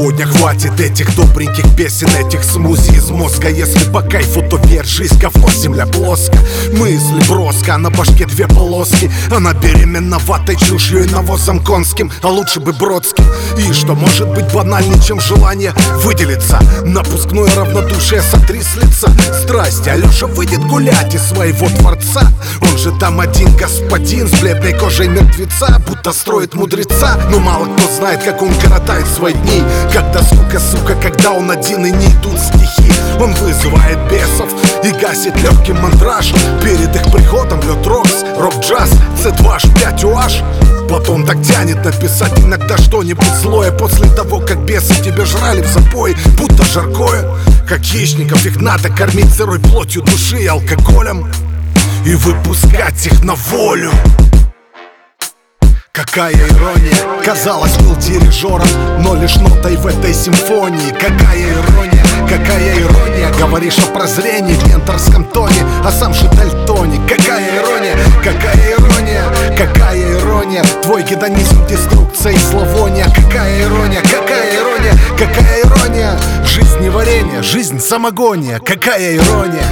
сегодня хватит этих добреньких песен, этих смузи из мозга. Если по кайфу, то верь, жизнь говно, земля плоско. Мысли броско, а на башке две полоски. Она беременна ватой, чушью и навозом конским, а лучше бы бродским. И что может быть банальнее, чем желание выделиться? Напускное равнодушие сотри с лица страсти. Алёша выйдет гулять из своего дворца. Он же там один господин с бледной кожей мертвеца, будто строит мудреца. Но мало кто знает, как он коротает свои дни. Когда скука, сука, когда он один и не идут стихи. Он вызывает бесов и гасит легкий мандраж. Перед их приходом лед рокс, рок-джаз, C2H5 UH. Платон так тянет написать иногда что-нибудь злое после того, как бесы тебя жрали в запое, будто жаркое. Как хищников их надо кормить сырой плотью души и алкоголем и выпускать их на волю. Какая ирония, казалось, был дирижером, но лишь нотой в этой симфонии. Какая ирония, говоришь о прозрении в менторском тоне, а сам же дальтоник. Какая ирония, твой гедонизм, деструкция и зловоние. Какая ирония, жизнь не варенье, жизнь самогония. Какая ирония.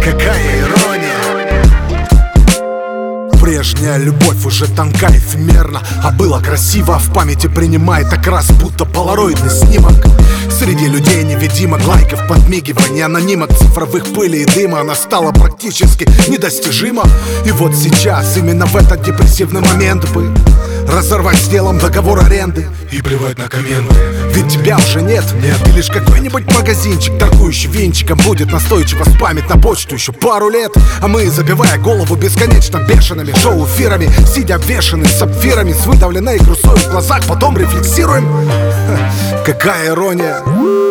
Прежняя любовь уже тонка, эфемерна, а было красиво, в памяти принимает окрас, будто полароидный снимок. Среди людей невидимок, лайков, подмигиваний, анонимок, цифровых пыли и дыма. Она стала практически недостижима. И вот сейчас, именно в этот депрессивный момент бы разорвать с делом договор аренды и плевать на комменты. Ведь тебя уже нет, и лишь какой-нибудь магазинчик, торгующий винчиком, будет настойчиво спамить на почту еще пару лет. А мы, забивая голову бесконечно бешеными шоу-эфирами, сидя обвешанный сапфирами, с выдавленной грусой в глазах, потом рефлексируем. Какая ирония.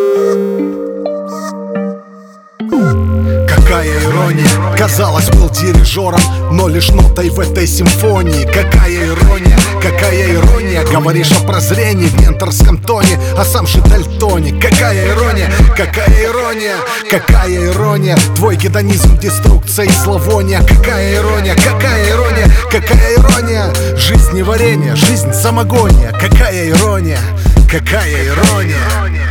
Какая ирония, казалось, был дирижером, но лишь нотой в этой симфонии. Какая ирония, говоришь о прозрении в менторском тоне, а сам же дальтоник. Какая ирония, твой гедонизм, деструкция и зловоние. Какая ирония, жизнь не варенье, жизнь самогония. Какая ирония.